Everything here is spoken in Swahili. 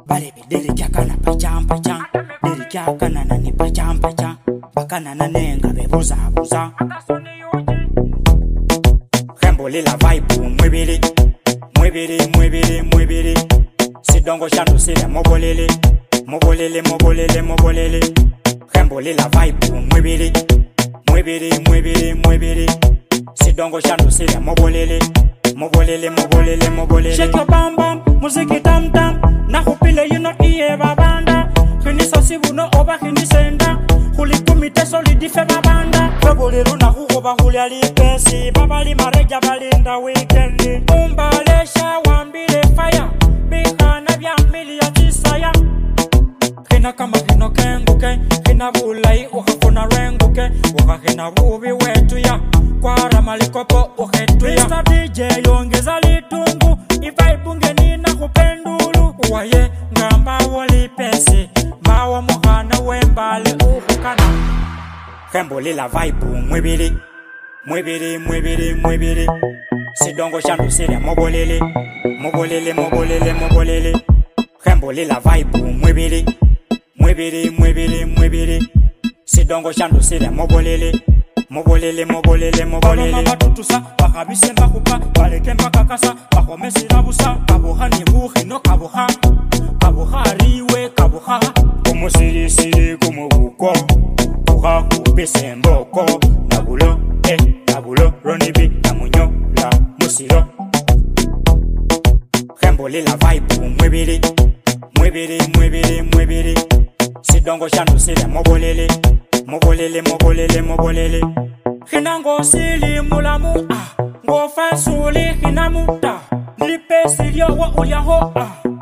Bale bidiri kyakana pacham pacham. Diri kyakana nani pacham pacham. Bakana nanenga bebuza buza. Hembole la vibe mwebele. Mwebele mwebele mwebele. Sidongo shandu sile mobolele. Mobolele mobolele mobolele. Hembole la vibe mwebele. Mwebele mwebele mwebele. Sidongo shandu sile mobolele. Mobolele mobolele mobolele. Shake your bam bam, muziki tam tam. Na hupile you not iye babanda. Hini sasibu no oba hini senda. Huli kumite solidi fe babanda. Feboliru na huoba huli alipesi. Babali mareja balinda weekendi. Umbalesha wambile fire. Bihana vya mili ya tisaya. Hina kama hino kenguke. Hina vulai uhakuna renguke. Uhakina vuvi wetu ya. Kwara malikopo uhetu ya. Mr. DJ yongeza litungu. Ivaibunge nina kupendulu. Uwaye ngamba wali pesi. Bawa muhana wembale uhukana. Hembole la vibe mwebele. Mwebele mwebele mwebele. Sidongo shandu sile mobolele. Mobolele mobolele mobolele. Hembole la vibe mwebele. Mwebele mwebele mwebele. Sidongo shandu sile mobolele. Mobolele mobolele mobolele. Baloma batutusa bakabise bakupa baleke mbakakasa bakomesi rabusa kabuhani buhi no kabuha kabuhariwe kabuha kumusirisiri kumubuko kuha kupese mboko nabulo nabulo ronibi namunyo la musiro. Hembole la vibe mwebele. Mwebele mwebele mwebele. Sidongo shandu sile mobolele. Mobolele mobolele mobolele. Hina ngosili mulamu ngo fasuli hina muta. Nilipe silio wa uliaho